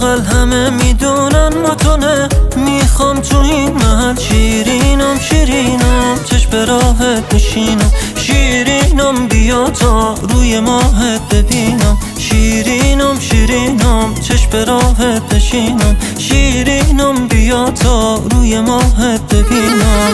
بغل همه میدونن متونه. میخوام تو این محل شیرینم شیرینم چشم به راهت بشینم. شیرینم بیا تا روی ماهت ببینم. شیرینم شیرینم چشم به راهت بشینم. شیرینم بیا تا روی ماهت ببینم.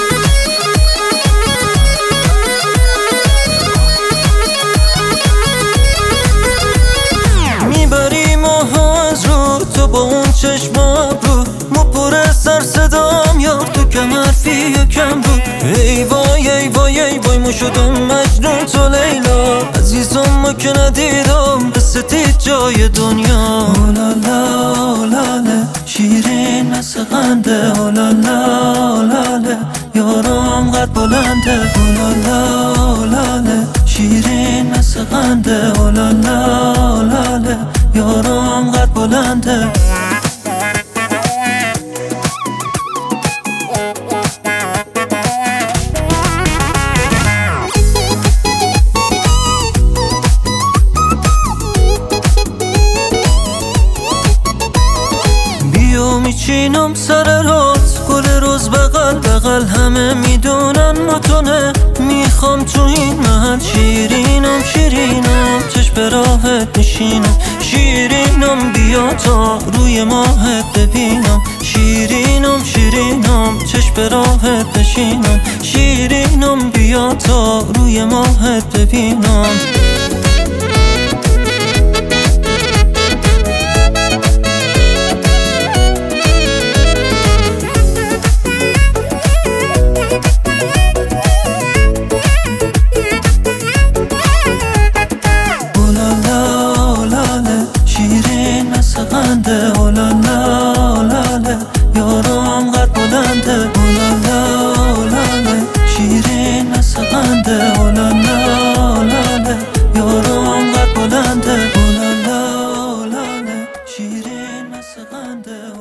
میبری ماها از رو تو با اون چشم ابرو. مو پر سر صدام یار تو کم حرفی و کم رو. ای وای ای وای ای وای ما شدم مجنون تو لیلا. عزیزم ما که ندیدم بستید جای دنیا. اولالا اولاله شیرین مثل قنده. اولالا اولاله یارم قد بلنده. اولالا اولاله شیرین مثل قنده. اولالا اولاله یارم قد بلنده. میچینم سر رات گل روز بغل بغل همه میدونن متونه. میخوام تو این محل شیرینم شیرینم چشم به راهت نشینم. شیرینم بیا تا روی ماهت ببینم. شیرینم شیرینم چشم به راهت نشینم. شیرینم بیا تا روی ماهت ببینم. اولالا اولاله یارم قد بلنده. اولالا اولاله شیرین مثل قنده. اولالا اولاله یارم قد بلنده. اولالا اولاله شیرین مثل قنده.